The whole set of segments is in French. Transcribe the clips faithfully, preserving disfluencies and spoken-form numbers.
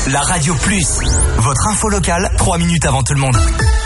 la Radio Plus. Votre info locale, trois minutes avant tout le monde.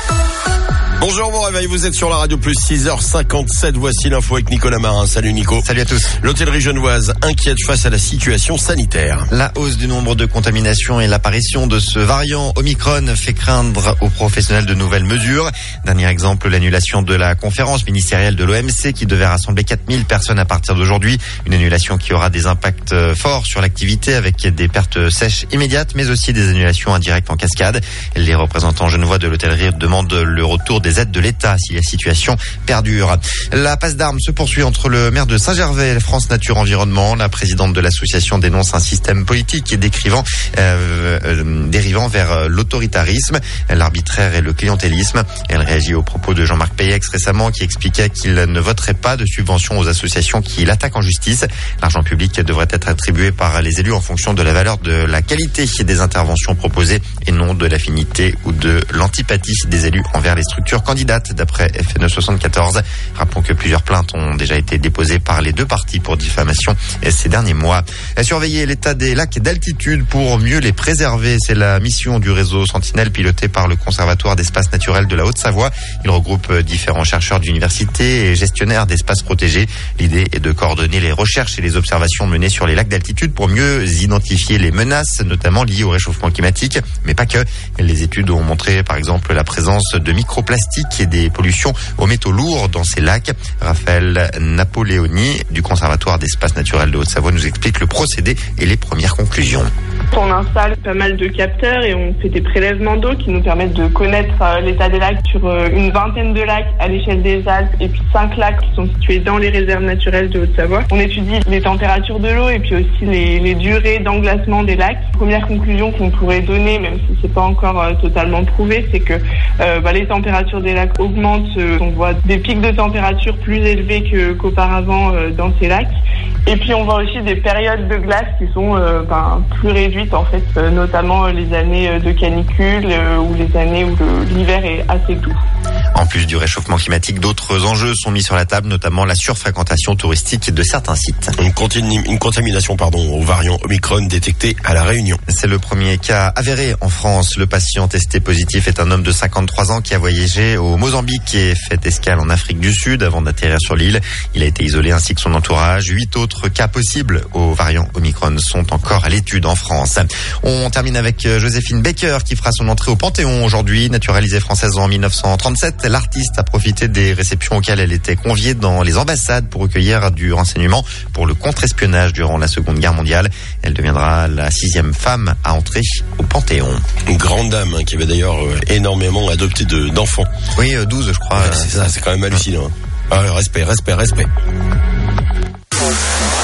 Bonjour, bon réveil, vous êtes sur la Radio Plus, six heures cinquante-sept, voici l'info avec Nicolas Marin. Salut Nico. Salut à tous. L'hôtellerie genevoise inquiète face à la situation sanitaire. La hausse du nombre de contaminations et l'apparition de ce variant Omicron fait craindre aux professionnels de nouvelles mesures. Dernier exemple, l'annulation de la conférence ministérielle de l'O M C qui devait rassembler quatre mille personnes à partir d'aujourd'hui. Une annulation qui aura des impacts forts sur l'activité avec des pertes sèches immédiates mais aussi des annulations indirectes en cascade. Les représentants genevois de l'hôtellerie demandent le retour des aides de l'État si la situation perdure. La passe d'armes se poursuit entre le maire de Saint-Gervais et France Nature Environnement. La présidente de l'association dénonce un système politique et décrivant, euh, euh, dérivant vers l'autoritarisme, l'arbitraire et le clientélisme. Elle réagit aux propos de Jean-Marc Payex récemment qui expliquait qu'il ne voterait pas de subventions aux associations qui l'attaquent en justice. L'argent public devrait être attribué par les élus en fonction de la valeur de la qualité des interventions proposées et non de l'affinité ou de l'antipathie des élus envers les structures candidates, d'après F N E soixante-quatorze. Rappelons que plusieurs plaintes ont déjà été déposées par les deux parties pour diffamation ces derniers mois. Surveiller l'état des lacs d'altitude pour mieux les préserver, c'est la mission du réseau Sentinelle piloté par le Conservatoire d'espaces naturels de la Haute-Savoie. Il regroupe différents chercheurs d'universités et gestionnaires d'espaces protégés. L'idée est de coordonner les recherches et les observations menées sur les lacs d'altitude pour mieux identifier les menaces, notamment liées au réchauffement climatique, mais pas que. Les études ont montré par exemple la présence de microplastiques et des pollutions aux métaux lourds dans ces lacs. Raphaël Napoléoni du Conservatoire d'espaces naturels de Haute-Savoie nous explique le procédé et les premières conclusions. On installe pas mal de capteurs et on fait des prélèvements d'eau qui nous permettent de connaître l'état des lacs sur une vingtaine de lacs à l'échelle des Alpes et puis cinq lacs qui sont situés dans les réserves naturelles de Haute-Savoie. On étudie les températures de l'eau et puis aussi les, les durées d'englacement des lacs. Première conclusion qu'on pourrait donner, même si c'est pas encore euh, totalement prouvé, c'est que euh, bah, les températures des lacs augmentent. Euh, on voit des pics de température plus élevés que, qu'auparavant euh, dans ces lacs. Et puis on voit aussi des périodes de glace qui sont euh, ben, plus réduites en fait, euh, notamment euh, les années de canicule euh, ou les années où le, l'hiver est assez doux. En plus du réchauffement climatique, d'autres enjeux sont mis sur la table, notamment la surfréquentation touristique de certains sites. Une, continu, une contamination pardon, au variant Omicron détectée à La Réunion. C'est le premier cas avéré en France. Le patient testé positif est un homme de cinquante-trois ans qui a voyagé au Mozambique et fait escale en Afrique du Sud avant d'atterrir sur l'île. Il a été isolé ainsi que son entourage. Huit autres cas possibles au variant Omicron sont encore à l'étude en France. On termine avec Joséphine Baker qui fera son entrée au Panthéon aujourd'hui. Naturalisée française en mille neuf cent trente-sept, l'artiste a profité des réceptions auxquelles elle était conviée dans les ambassades pour recueillir du renseignement pour le contre-espionnage durant la Seconde Guerre mondiale. Elle deviendra la sixième femme à entrer au Panthéon. Une grande dame hein, qui avait d'ailleurs euh, énormément adopté de, d'enfants. Oui, euh, douze je crois. Ouais, c'est ça, c'est quand même hallucinant. Ah, respect, respect, respect.